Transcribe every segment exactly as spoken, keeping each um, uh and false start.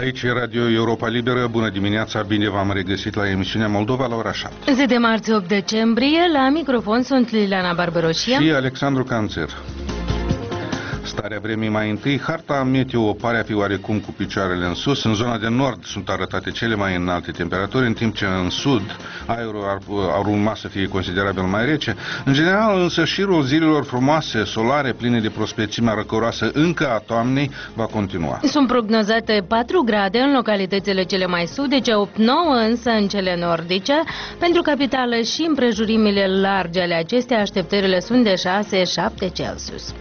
Aici e Radio Europa Liberă. Bună dimineața, bine v-am regăsit la emisiunea Moldova la ora șapte. Zi de marți opt decembrie, la microfon sunt Liliana Barbaroșia și Alexandru Canțer. Starea vremii mai întâi, harta meteo pare a fi oarecum cu picioarele în sus. În zona de nord sunt arătate cele mai înalte temperaturi, în timp ce în sud aerul ar, ar urma să fie considerabil mai rece. În general, însă, șirul zilelor frumoase, solare, pline de prospețimea răcoroasă încă a toamnei, va continua. Sunt prognozate patru grade în localitățile cele mai sudice, opt nouă însă în cele nordice. Pentru capitală și împrejurimile largi ale acestea, așteptările sunt de șase șapte Celsius.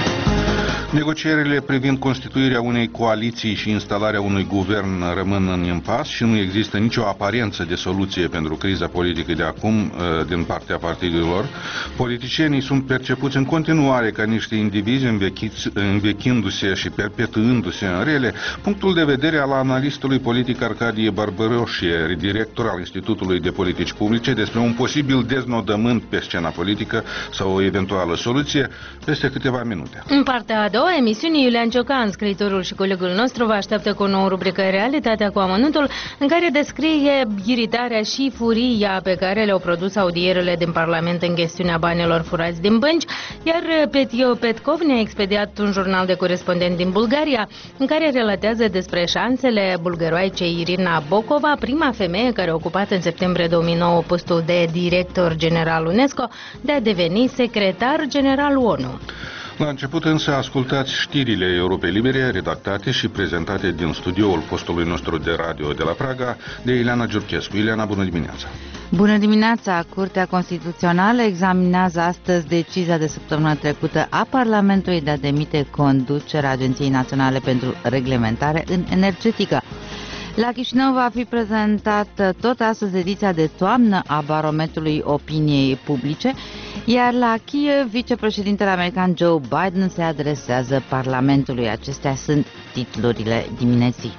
Negocierile privind constituirea unei coaliții și instalarea unui guvern rămân în impas și nu există nicio aparență de soluție pentru criza politică de acum din partea partidelor. Politicienii sunt percepuți în continuare ca niște indivizi învechindu-se și perpetuându-se în rele. Punctul de vedere al analistului politic Arcadie Barbaroșie, director al Institutului de Politici Publice, despre un posibil deznodământ pe scena politică sau o eventuală soluție, peste câteva minute. În partea a doua emisiunii, Iulian Ciocan, scriitorul și colegul nostru, vă așteaptă cu o nouă rubrică Realitatea cu amănuntul, în care descrie iritarea și furia pe care le-au produs audierele din Parlament în chestiunea banilor furați din bănci, iar Petio Petkov ne-a expediat un jurnal de corespondent din Bulgaria, în care relatează despre șansele bulgăroaicei Irina Bokova, prima femeie care a ocupat în septembrie două mii nouă postul de director general UNESCO, de a deveni secretar general ONU. La început însă ascultați știrile Europei Libere, redactate și prezentate din studioul postului nostru de radio de la Praga, de Ileana Giurchescu. Ileana, bună dimineața! Bună dimineața! Curtea Constituțională examinează astăzi decizia de săptămâna trecută a Parlamentului de a demite conducerea Agenției Naționale pentru Reglementare în Energetică. La Chișinău va fi prezentată tot astăzi ediția de toamnă a Barometrului Opiniei Publice, iar la Kiev, vicepreședintele american Joe Biden se adresează Parlamentului. Acestea sunt titlurile dimineții.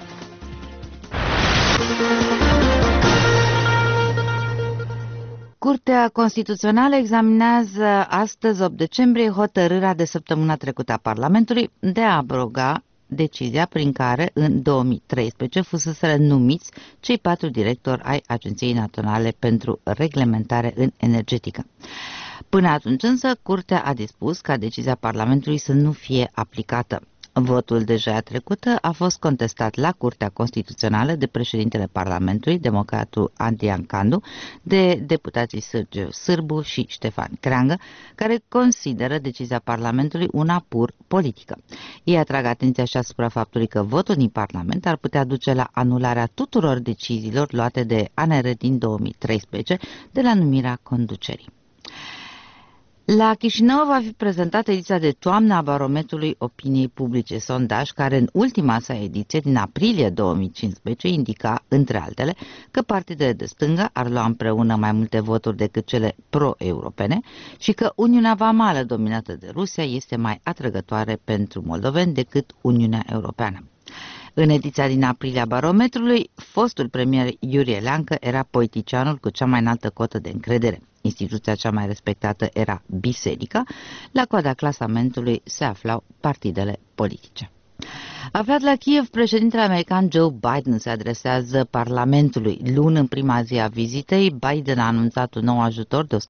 Curtea Constituțională examinează astăzi, opt decembrie, hotărârea de săptămâna trecută a Parlamentului de a abroga decizia prin care în două mii treisprezece fuseseră numiți cei patru directori ai Agenției Naționale pentru Reglementare în Energetică. Până atunci însă, Curtea a dispus ca decizia Parlamentului să nu fie aplicată. Votul de joia trecută a fost contestat la Curtea Constituțională de președintele Parlamentului, democratul Adrian Candu, de deputații Sergiu Sârbu și Ștefan Creangă, care consideră decizia Parlamentului una pur politică. Ei atrag atenția și asupra faptului că votul din Parlament ar putea duce la anularea tuturor deciziilor luate de A N R din două mii treisprezece de la numirea conducerii. La Chișinău va fi prezentată ediția de toamnă a Barometrului Opiniei Publice, sondaj care în ultima sa ediție din aprilie două mii cincisprezece indica, între altele, că partidele de stângă ar lua împreună mai multe voturi decât cele pro-europene și că Uniunea Vamală dominată de Rusia este mai atrăgătoare pentru moldoveni decât Uniunea Europeană. În ediția din aprilie a Barometrului, fostul premier Iurie Leancă era politicianul cu cea mai înaltă cotă de încredere. Instituția cea mai respectată era Biserica, la coada clasamentului se aflau partidele politice. Aflat la Kiev, președintele american Joe Biden se adresează Parlamentului. Luni, în prima zi a vizitei, Biden a anunțat un nou ajutor de